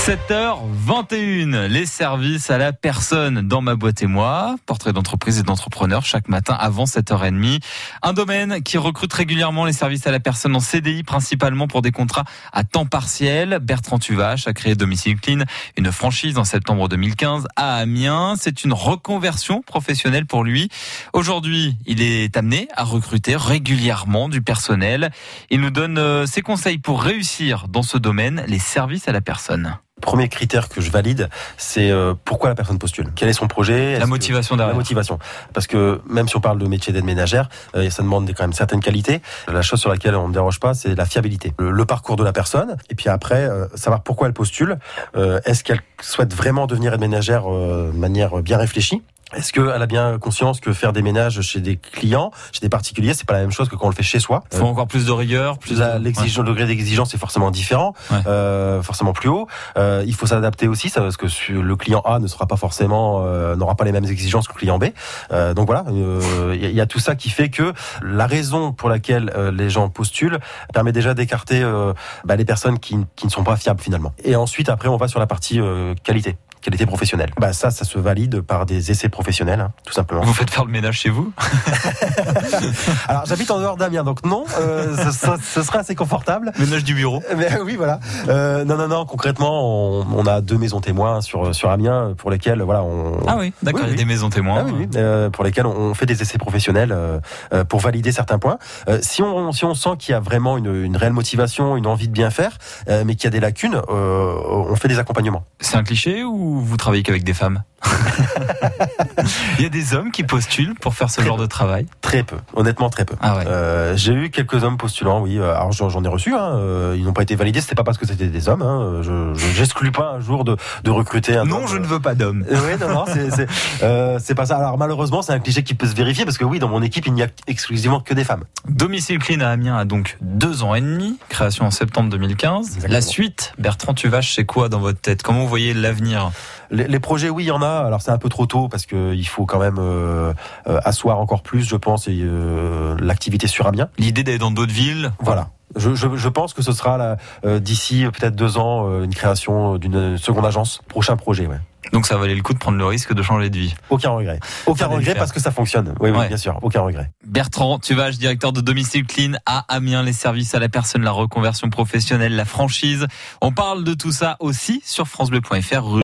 7h21, les services à la personne dans Ma Boîte et Moi. Portrait d'entreprise et d'entrepreneur chaque matin avant 7h30. Un domaine qui recrute régulièrement les services à la personne en CDI, principalement pour des contrats à temps partiel. Bertrand Tuvache a créé Domicile Clean, une franchise en septembre 2015 à Amiens. C'est une reconversion professionnelle pour lui. Aujourd'hui, il est amené à recruter régulièrement du personnel. Il nous donne ses conseils pour réussir dans ce domaine, les services à la personne. Premier critère que je valide, c'est pourquoi la personne postule. Quel est son projet ? La motivation derrière. La motivation. Parce que même si on parle de métier d'aide ménagère, ça demande quand même certaines qualités. La chose sur laquelle on ne déroge pas, c'est la fiabilité. Le parcours de la personne. Et puis après, savoir pourquoi elle postule. Est-ce qu'elle souhaite vraiment devenir aide ménagère de manière bien réfléchie ? Est-ce qu'elle a bien conscience que faire des ménages chez des clients, chez des particuliers, c'est pas la même chose que quand on le fait chez soi ? Il faut encore plus de rigueur, le degré d'exigence est forcément différent, forcément plus haut. Il faut s'adapter aussi, ça, parce que le client A ne sera pas forcément, n'aura pas les mêmes exigences que le client B. Donc voilà, il y a tout ça qui fait que la raison pour laquelle les gens postulent permet déjà d'écarter les personnes qui ne sont pas fiables finalement. Et ensuite, après, on va sur la partie qualité professionnelle. Ça se valide par des essais professionnels, tout simplement. Vous faites faire le ménage chez vous ? Alors, j'habite en dehors d'Amiens, donc non, ce sera assez confortable. Ménage du bureau. Mais oui, voilà. Non. Concrètement, on a 2 maisons témoins sur Amiens pour lesquelles, voilà, Ah oui, d'accord. Il y a des maisons témoins. Ah oui, pour lesquelles on fait des essais professionnels pour valider certains points. Si on sent qu'il y a vraiment une réelle motivation, une envie de bien faire, mais qu'il y a des lacunes, on fait des accompagnements. C'est un cliché ou vous travaillez qu'avec des femmes ? Il y a des hommes qui postulent pour faire ce genre de travail ? Très peu, honnêtement très peu. Ah ouais. J'ai eu quelques hommes postulants, oui. Alors j'en ai reçu, ils n'ont pas été validés. C'était pas parce que c'était des hommes. J'exclus pas un jour de recruter un. Non, homme. Je ne veux pas d'hommes. Oui, non, c'est pas ça. Alors malheureusement, c'est un cliché qui peut se vérifier parce que oui, dans mon équipe, il n'y a exclusivement que des femmes. Domicile Clean à Amiens a donc 2 ans et demi, création en septembre 2015. Exactement. La suite, Bertrand Tuvache, c'est quoi dans votre tête ? Comment vous voyez l'avenir ? Les projets, oui, il y en a. Alors c'est un peu trop tôt parce que il faut quand même asseoir encore plus, je pense, l'activité sur Amiens. L'idée d'aller dans d'autres villes ? Voilà. Je pense que ce sera d'ici peut-être 2 ans une création d'une seconde agence. Prochain projet, ouais. Donc ça valait le coup de prendre le risque de changer de vie. Aucun regret. Aucun regret parce que ça fonctionne. Oui, bien sûr. Aucun regret. Bertrand Tuvache, directeur de Domicile Clean à Amiens, les services à la personne, la reconversion professionnelle, la franchise. On parle de tout ça aussi sur francebleu.fr.